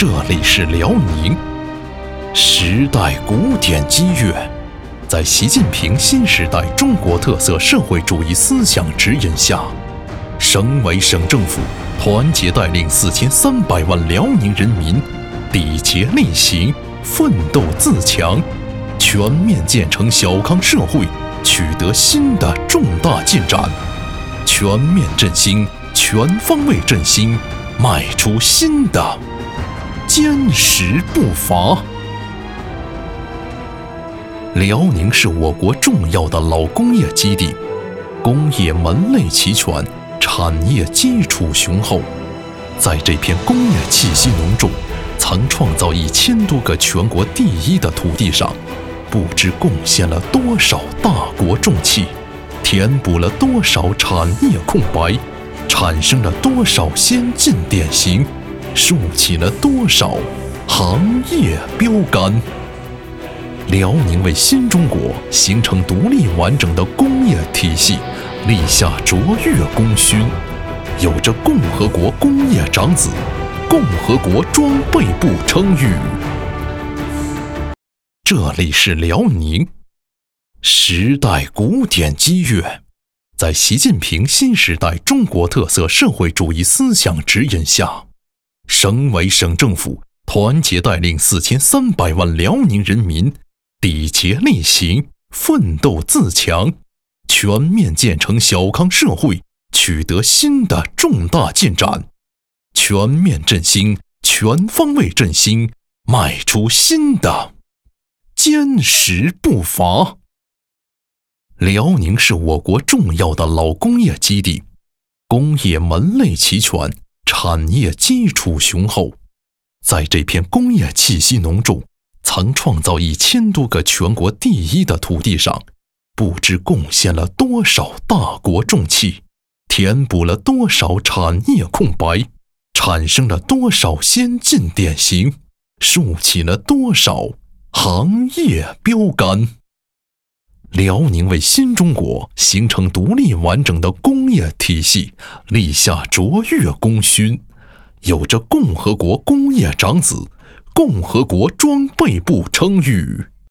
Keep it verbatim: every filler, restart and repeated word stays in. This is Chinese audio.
这里是辽宁，时代古典激越，在习近平新时代中国特色社会主义思想指引下，省委省政府团结带领四千三百万辽宁人民缔结力行，奋斗自强，全面建成小康社会取得新的重大进展，全面振兴、全方位振兴迈出新的坚实步伐。辽宁是我国重要的老工业基地，工业门类齐全，产业基础雄厚。在这片工业气息浓重、曾创造一千多个全国第一的土地上，不知贡献了多少大国重器，填补了多少产业空白，产生了多少先进典型，竖起了多少行业标杆。辽宁为新中国形成独立完整的工业体系立下卓越功勋，有着共和国工业长子、共和国装备部称誉。这里是辽宁，时代古典激越，在习近平新时代中国特色社会主义思想指引下，省委省政府团结带领四千三百万辽宁人民缔结力行，奋斗自强，全面建成小康社会取得新的重大进展，全面振兴、全方位振兴迈出新的坚实步伐。辽宁是我国重要的老工业基地，工业门类齐全，产业基础雄厚。在这片工业气息浓重、曾创造一千多个全国第一的土地上，不知贡献了多少大国重器，填补了多少产业空白，产生了多少先进典型，竖起了多少行业标杆。辽宁为新中国形成独立完整的工业体系立下卓越功勋，有着共和国工业长子、共和国装备部称誉。